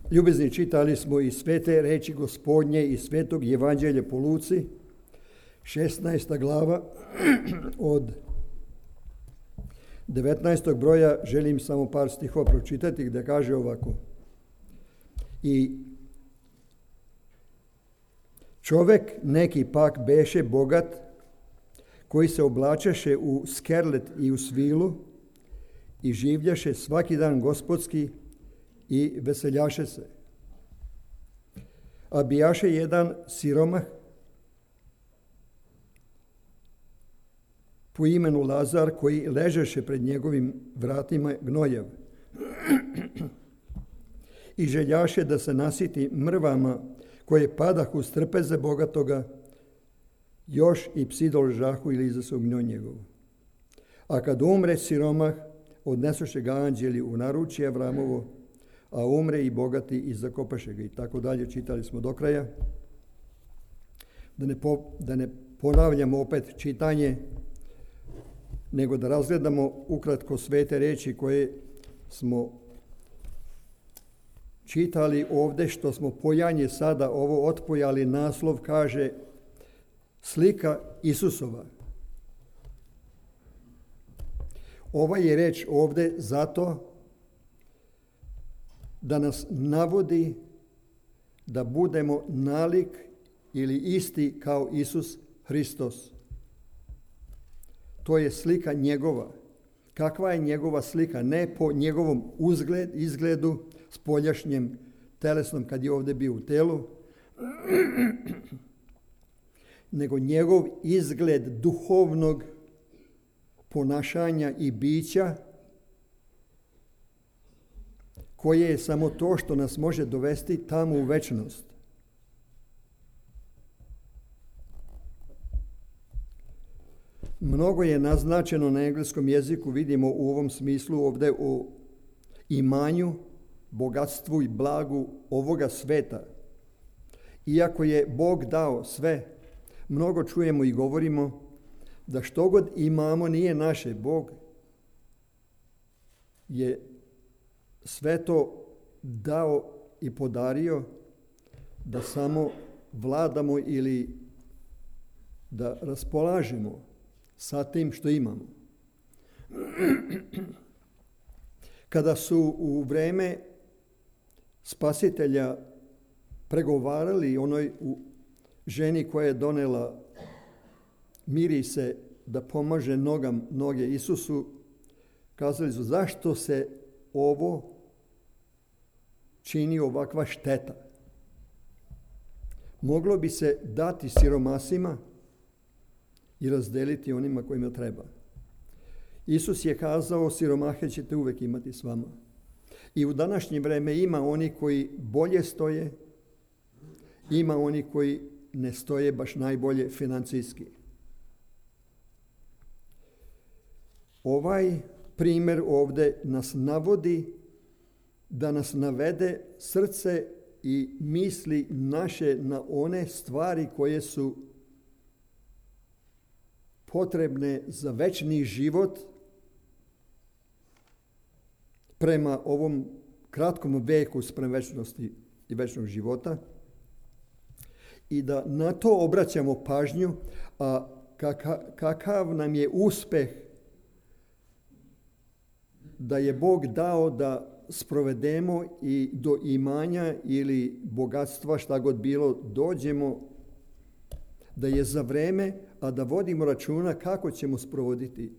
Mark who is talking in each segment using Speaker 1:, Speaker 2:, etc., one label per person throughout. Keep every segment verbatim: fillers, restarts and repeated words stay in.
Speaker 1: Ljubezni, čitali smo i svete reči Gospodnje i svetog Evanđelja po Luci, šesnaesta glava od devetnaestog broja. Želim samo par stihova pročitati gdje kaže ovako: i čovek neki pak beše bogat, koji se oblačeše u skerlet i u svilu i življaše svaki dan gospodski i veseljaše se. A bijaše jedan siromah po imenu Lazar, koji ležeše pred njegovim vratima gnojev i željaše da se nasiti mrvama koje padahu s trpeze bogatoga, još i psi doležahu ili iza svog gnoj njegovu. A kad umre siromah, odnesoše ga anđeli u naručje Avramovo, a umre i bogati i zakopaše ga. I tako dalje, čitali smo do kraja. Da ne, po, da ne ponavljamo opet čitanje, nego da razgledamo ukratko svete reči koje smo čitali ovdje, što smo pojanje sada ovo otpojali. Naslov kaže slika Isusova. Ova je reč ovdje zato da nas navodi da budemo nalik ili isti kao Isus Hristos. To je slika njegova. Kakva je njegova slika? Ne po njegovom uzgled, izgledu, spoljašnjem telesnom kad je ovdje bio u telu, nego njegov izgled duhovnog ponašanja i bića, koje je samo to što nas može dovesti tamo u večnost. Mnogo je naznačeno na engleskom jeziku, vidimo u ovom smislu ovdje o imanju, bogatstvu i blagu ovoga sveta. Iako je Bog dao sve, mnogo čujemo i govorimo da što god imamo nije naše. Bog je sve to dao i podario da samo vladamo ili da raspolažemo sa tim što imamo. Kada su u vreme Spasitelja pregovarali onoj ženi koja je donela mirise da pomaže nogam, noge Isusu, kazali su: zašto se ovo čini ovakva šteta? Moglo bi se dati siromasima i razdeliti onima kojima treba. Isus je kazao: siromahe ćete uvijek imati s vama. I u današnje vreme ima oni koji bolje stoje, ima oni koji ne stoje baš najbolje financijski. Ovaj primjer ovdje nas navodi da nas navede srce i misli naše na one stvari koje su potrebne za večni život prema ovom kratkom veku sprem večnosti i večnog života, i da na to obraćamo pažnju. A kakav nam je uspeh da je Bog dao da sprovedemo i do imanja ili bogatstva, šta god bilo, dođemo, da je za vreme, a da vodimo računa kako ćemo sprovoditi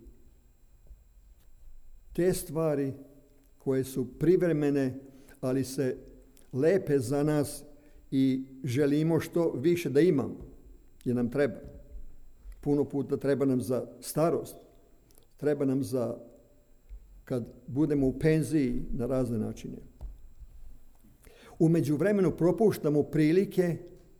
Speaker 1: te stvari koje su privremene, ali se lepe za nas i želimo što više da imamo, jer nam treba. Puno puta treba nam za starost, treba nam za kad budemo u penziji na razne načine. U međuvremenu propuštamo prilike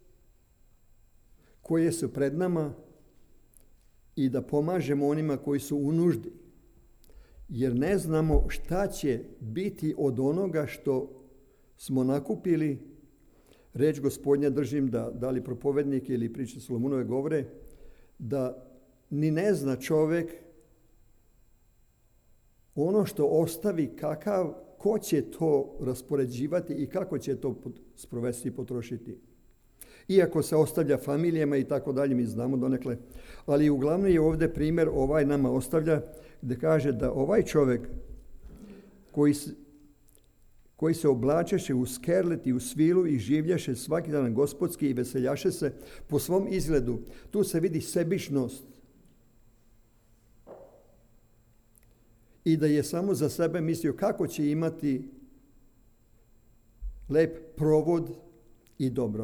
Speaker 1: koje su pred nama i da pomažemo onima koji su u nuždi. Jer ne znamo šta će biti od onoga što smo nakupili. Reč Gospodnja držim da, da li propovednik ili priče Solomunove govore, da ni ne zna čovjek ono što ostavi, kakav ko će to raspoređivati i kako će to sprovesti i potrošiti. Iako se ostavlja familijama i tako dalje, mi znamo donekle, ali uglavnom je ovdje primjer ovaj nama ostavlja gdje kaže da ovaj čovjek koji se, koji se oblačeše u skerlet i u svilu i življaše svaki dan gospodski i veseljaše se po svom izgledu, tu se vidi sebičnost. I da je samo za sebe mislio kako će imati lep provod i dobro.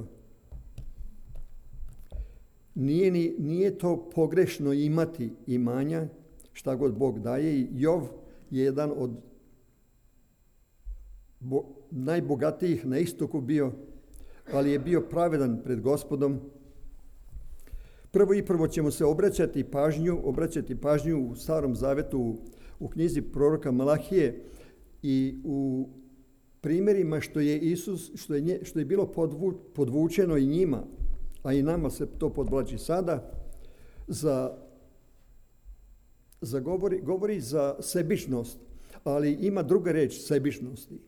Speaker 1: Nije, ni, nije to pogrešno imati imanja, šta god Bog daje. I Jov je jedan od bo, najbogatijih na istoku bio, ali je bio pravedan pred Gospodom. Prvo i prvo ćemo se obraćati pažnju, obraćati pažnju u Starom Zavetu, u, u knjizi proroka Malahije i u primjerima što je Isus, što je, nje, što je bilo podvu, podvučeno i njima, a i nama se to podvlači sada, za, za govori, govori za sebičnost, ali ima druga reč sebičnosti.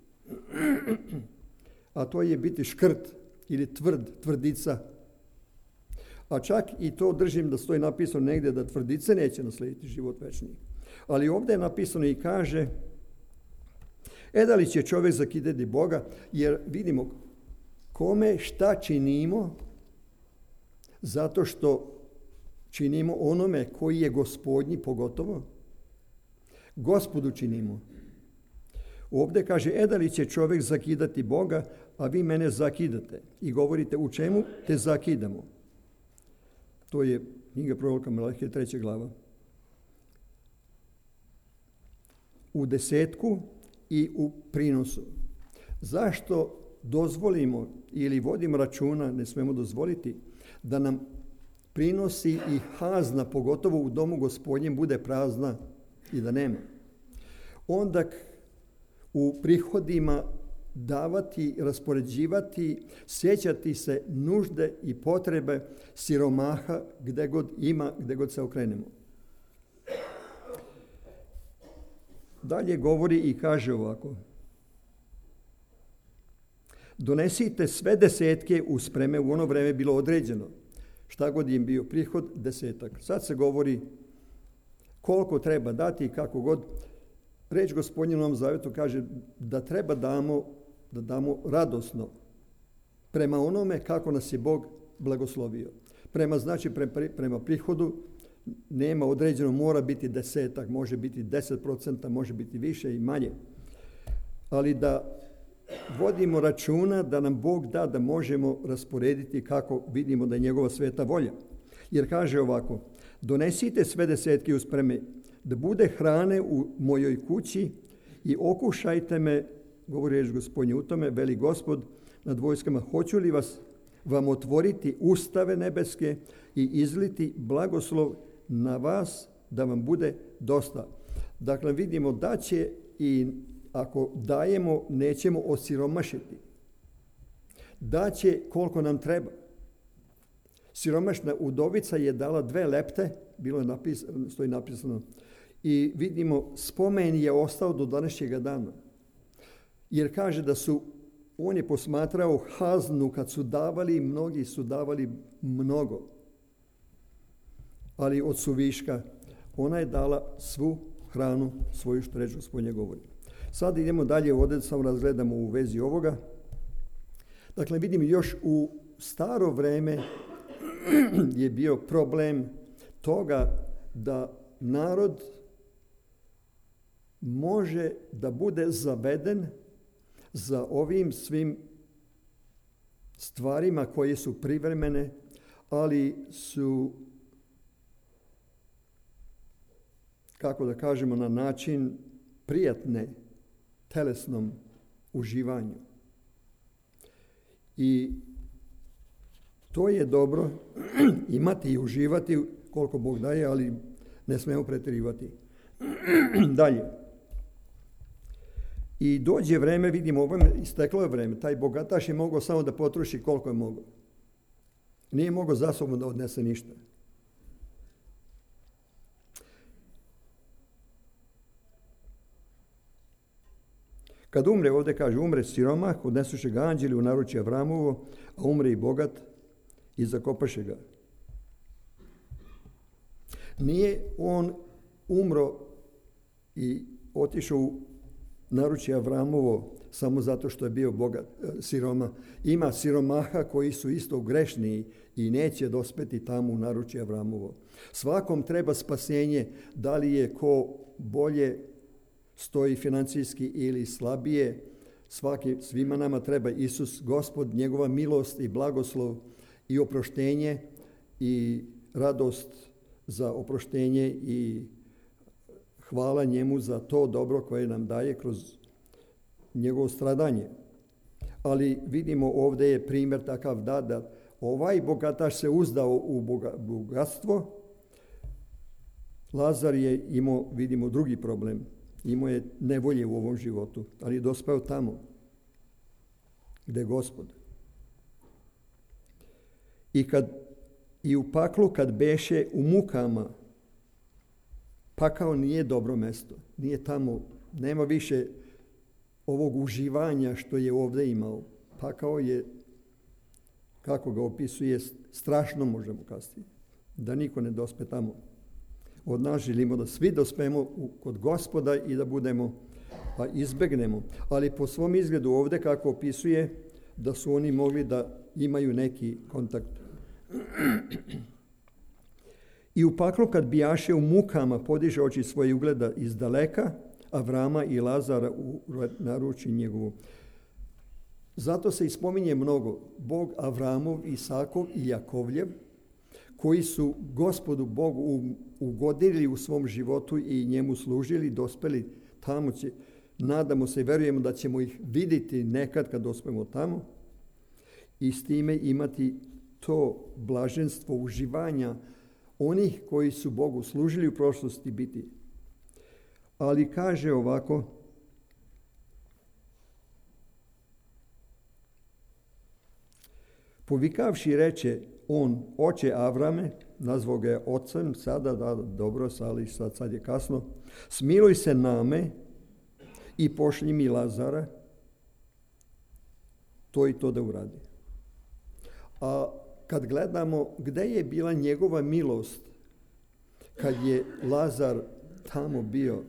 Speaker 1: A to je biti škrt ili tvrd, tvrdica. A čak i to držim da stoji napisano negdje da tvrdice neće naslijediti život večni. Ali ovdje je napisano i kaže, e da li će čovjek zakidati Boga, jer vidimo kome šta činimo, zato što činimo onome koji je gospodnji pogotovo, Gospodu činimo. Ovdje kaže, e da li će čovjek zakidati Boga, a vi mene zakidate. I govorite, u čemu te zakidamo? To je knjiga proroka Malahije, treća glava. U desetku i u prinosu. Zašto dozvolimo ili vodimo računa, ne smemo dozvoliti, da nam prinosi i hazna, pogotovo u domu gospodnjem, bude prazna i da nema? Onda u prihodima davati, raspoređivati, sjećati se nužde i potrebe siromaha gdje god ima, gdje god se okrenemo. Dalje govori i kaže ovako. Donesite sve desetke u spreme, u ono vreme bilo određeno. Šta god im bio prihod, desetak. Sad se govori koliko treba dati i kako god. Reč Gospodnja u Novom Zavetu kaže da treba damo, da damo radosno prema onome kako nas je Bog blagoslovio. Prema, znači, pre, prema prihodu nema određeno, mora biti desetak, može biti deset procenta, može biti više i manje. Ali da vodimo računa da nam Bog da da možemo rasporediti kako vidimo da je njegova sveta volja. Jer kaže ovako, donesite sve desetke u spreme, da bude hrane u mojoj kući i okušajte me, govori reč Gospodnje u tome, veli Gospod nad vojskama, hoću li vas vam otvoriti ustave nebeske i izliti blagoslov na vas da vam bude dosta. Dakle, vidimo da će i ako dajemo, nećemo osiromašiti. Da će koliko nam treba. Siromašna udovica je dala dve lepte, bilo je napisano, stoji napisano, i vidimo, spomen je ostao do današnjega dana. Jer kaže da su, on je posmatrao haznu, kad su davali, mnogi su davali mnogo. Ali od suviška, ona je dala svu hranu svoju, što reč Gospodnje govori. Sad idemo dalje, ovdje samo razgledamo u vezi ovoga. Dakle, vidimo još u staro vreme je bio problem toga da narod može da bude zaveden za ovim svim stvarima koje su privremene, ali su, kako da kažemo, na način prijatne telesnom uživanju. I to je dobro imati i uživati koliko Bog daje, ali ne smemo pretjerivati. Dalje. I dođe vreme, vidimo, ovo je isteklo je vreme, taj bogataš je mogao samo da potroši koliko je mogao. Nije mogao za sobom da odnese ništa. Kad umre, ovdje kaže, umre siromah, odnesuše ga anđeli u naručje Avramovo, a umre i bogat i zakopaše ga. Nije on umro i otišao u naručje Avramovo samo zato što je bio bogat, siroma. Ima siromaha koji su isto grešniji i neće dospeti tamo u naručje Avramovo. Svakom treba spasenje, da li je ko bolje stoji financijski ili slabije. Svaki, svima nama treba Isus, Gospod, njegova milost i blagoslov i oproštenje i radost za oproštenje i hvala njemu za to dobro koje nam daje kroz njegovo stradanje. Ali vidimo ovdje je primjer takav da, da ovaj bogataš se uzdao u boga, bogatstvo. Lazar je imao, vidimo, drugi problem. Imao je nevolje u ovom životu, ali je dospeo tamo gdje je Gospod. I, kad, i u paklu kad beše u mukama, pakao nije dobro mesto. Nije tamo, nema više ovog uživanja što je ovdje imao. Pakao je, kako ga opisuje, strašno možemo kazati. Da niko ne dospe tamo. Od nas želimo da svi dospemo u, kod Gospoda i da budemo, pa izbegnemo. Ali po svom izgledu ovdje kako opisuje da su oni mogli da imaju neki kontakt. I u paklu kad bijaše u mukama podiže oči svoje ugleda iz daleka, Avrama i Lazara u naručju njegovu. Zato se ispominje mnogo Bog Avramov, Isakov i Jakovljev, koji su Gospodu Bogu ugodili u svom životu i njemu služili, dospeli tamo će, nadamo se i verujemo da ćemo ih vidjeti nekad kad dospemo tamo i s time imati to blaženstvo uživanja onih koji su Bogu služili u prošlosti biti. Ali kaže ovako, povikavši reče on, oče Avrame, nazvao ga je ocem, sada da, dobro, ali sad, sad je kasno, smiluj se name i pošlji mi Lazara, to i to da uradi. A kad gledamo gdje je bila njegova milost, kad je Lazar tamo bio,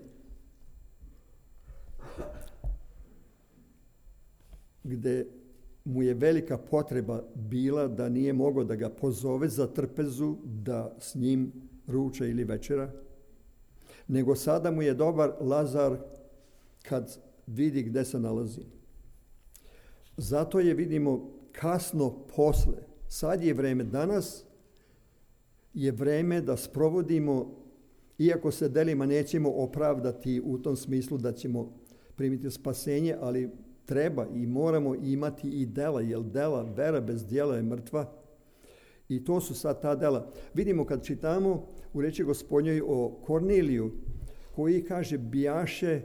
Speaker 1: gdje mu je velika potreba bila da nije mogao da ga pozove za trpezu, da s njim ruča ili večera, nego sada mu je dobar Lazar kad vidi gdje se nalazi. Zato je, vidimo, kasno posle. Sad je vreme, danas je vreme da sprovodimo, iako se delima nećemo opravdati u tom smislu da ćemo primiti spasenje, ali treba i moramo imati i dela, jer dela, vera bez djela je mrtva. I to su sad ta dela. Vidimo kad čitamo u reči Gospodnjoj o Korneliju, koji kaže bijaše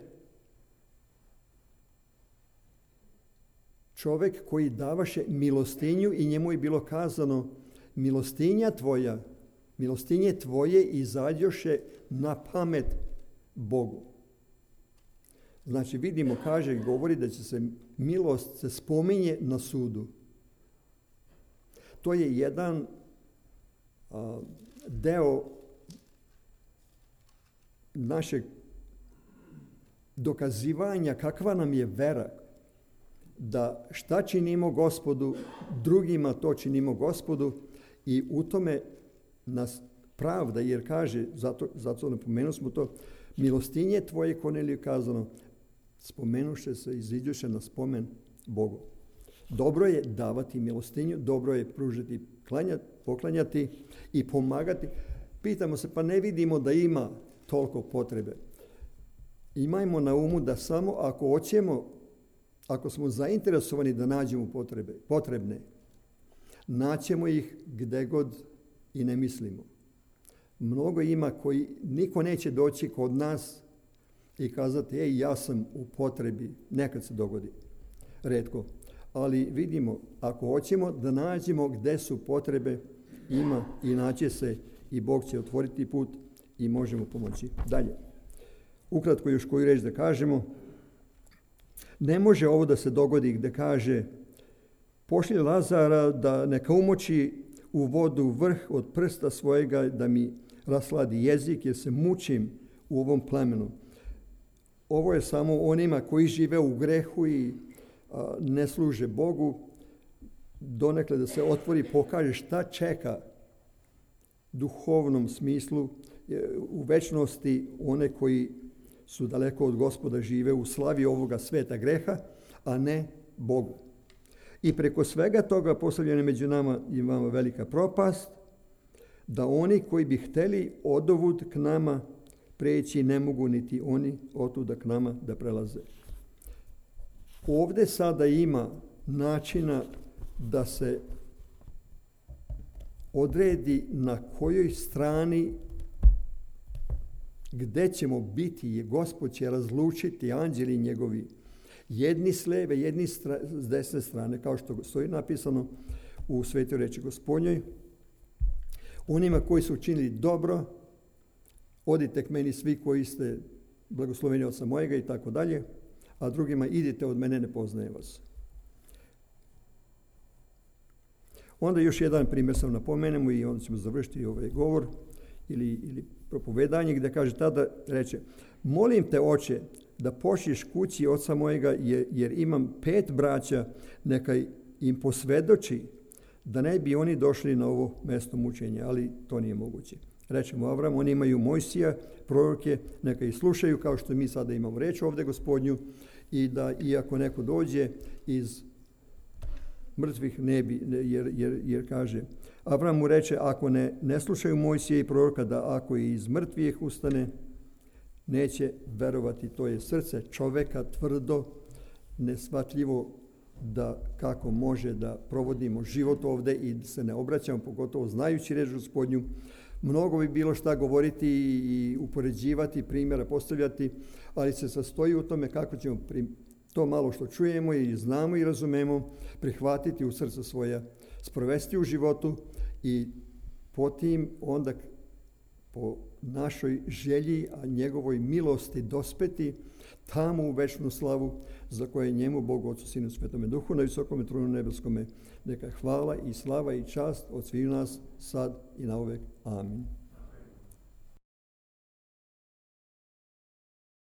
Speaker 1: čovjek koji davaše milostinju i njemu je bilo kazano milostinja tvoja, milostinje tvoje izađoše na pamet Bogu. Znači vidimo, kaže, govori da će se milost se spominje na sudu. To je jedan a, deo našeg dokazivanja kakva nam je vera. Da šta činimo Gospodu, drugima to činimo Gospodu i u tome nas pravda, jer kaže, zato, zato napomenuo smo to, milostinje tvoje, Korneliju kazano, spomenuše se, iziđuše na spomen Bogu. Dobro je davati milostinju, dobro je pružiti, klanjati, poklanjati i pomagati. Pitamo se, pa ne vidimo da ima toliko potrebe. Imajmo na umu da samo ako hoćemo, ako smo zainteresovani da nađemo potrebe, potrebne, naćemo ih gdje god i ne mislimo. Mnogo ima koji, niko neće doći kod nas i kazati, ej, ja sam u potrebi, nekad se dogodi, retko. Ali vidimo, ako hoćemo da nađemo gdje su potrebe, ima i naće se i Bog će otvoriti put i možemo pomoći. Dalje. Ukratko još koju reč da kažemo. Ne može ovo da se dogodi gde kaže pošli Lazara da neka umoči u vodu vrh od prsta svojega da mi rasladi jezik jer se mučim u ovom plemenu. Ovo je samo onima koji žive u grehu i a, ne služe Bogu, donekle da se otvori, pokaže šta čeka duhovnom smislu u večnosti one koji su daleko od Gospoda, žive u slavi ovoga sveta greha, a ne Bogu. I preko svega toga postavljena među nama i vama velika propast, da oni koji bi hteli odovud k nama preći ne mogu, niti oni otuda k nama da prelaze. Ovde sada ima načina da se odredi na kojoj strani gde ćemo biti, je Gospod će razlučiti anđeli njegovi, jedni s leve, jedni s desne strane, kao što stoji napisano u Svetoj reči Gospodnjoj. Onima koji su učinili dobro, odite k meni svi koji ste blagosloveni od oca mojega i tako dalje, a drugima idite od mene, ne poznajem vas. Onda još jedan primjer sam napomenemo i onda ćemo završiti ovaj govor ili, ili propovedanje gdje kaže tada, reče, molim te oče da pošliš kući oca mojega jer, jer imam pet braća, neka im posvedoči da ne bi oni došli na ovo mesto mučenja, ali to nije moguće. Reče mu Avram, oni imaju Mojsija, proroke, neka ih slušaju kao što mi sada imamo reč ovdje Gospodnju i da iako neko dođe iz mrtvih ne bi, jer, jer, jer kaže, Avram mu reče, ako ne, ne slušaju Mojsija i proroka, da ako i iz mrtvih ustane, neće verovati. To je srce čoveka tvrdo, nesvatljivo da kako može da provodimo život ovde i se ne obraćamo, pogotovo znajući reč Gospodnju. Mnogo bi bilo šta govoriti i upoređivati, primjera postavljati, ali se sastoji u tome kako ćemo to malo što čujemo i znamo i razumemo prihvatiti u srce svoja, sprovesti u životu i potim onda po našoj želji, a njegovoj milosti dospeti tamo u večnu slavu za koje njemu Bogu Otcu, Sinu, Svetome Duhu na visokome tronu nebeskome neka hvala i slava i čast od svih nas sad i nauvek. Amin.